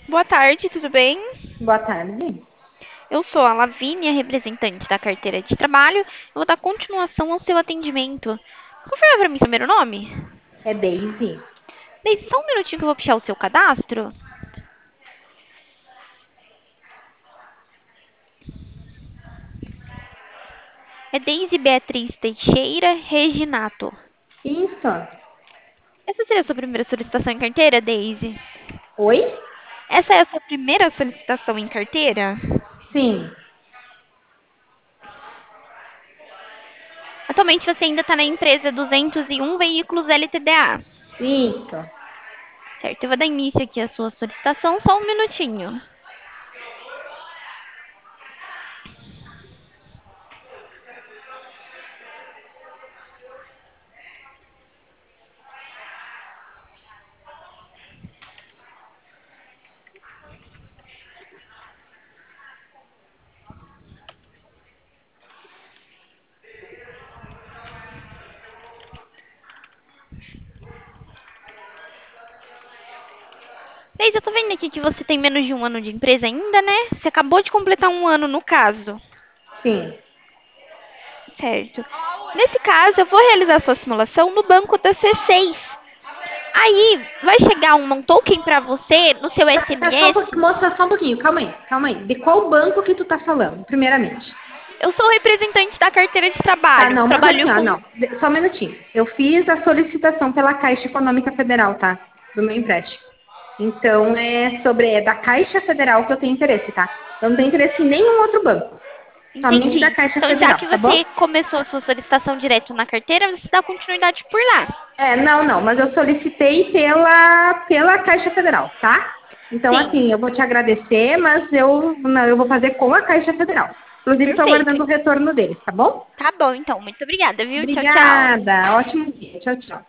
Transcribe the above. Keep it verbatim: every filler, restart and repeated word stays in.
Boa tarde, tudo bem? Boa tarde. Eu sou a Lavínia, representante da carteira de trabalho. Eu vou dar continuação ao seu atendimento. Confirma para mim seu primeiro nome? É Daisy. Daí, só um minutinho que eu vou puxar o seu cadastro. É Deise Beatriz Teixeira Reginato. Isso. Essa seria a sua primeira solicitação em carteira, Deise? Oi? Essa é a sua primeira solicitação em carteira? Sim. Atualmente você ainda está na empresa duzentos e um Veículos L T D A. Isso. Certo, eu vou dar início aqui à sua solicitação, só um minutinho. Deise, eu tô vendo aqui que você tem menos de um ano de empresa ainda, né? Você acabou de completar um ano no caso. Sim. Certo. Nesse caso, eu vou realizar a sua simulação no banco da C seis. Aí, vai chegar um, um token pra você no seu Tá, tá só um S M S. pouquinho, moça, só um pouquinho. Calma aí, calma aí. De qual banco que tu tá falando, primeiramente? Eu sou representante da carteira de Tá, trabalho. não, mas Trabalho assim, ó, com... não. De- Só um minutinho. Eu fiz a solicitação pela Caixa Econômica Federal, tá? Do meu empréstimo. Então, é sobre, é da Caixa Federal que eu tenho interesse, tá? Eu não tenho interesse em nenhum outro banco. Somente da Entendi. Caixa Então, já Federal, que tá bom? você começou a sua solicitação direto na carteira, você dá continuidade por lá. É, não, não, mas eu solicitei pela, pela Caixa Federal, tá? Então, Sim, assim, eu vou te agradecer, mas eu, não, eu vou fazer com a Caixa Federal. Inclusive, estou perfeito. aguardando o retorno deles, tá bom? Tá bom, então. Muito obrigada, viu? Tchau, tchau. Obrigada, ótimo dia. Tchau, tchau.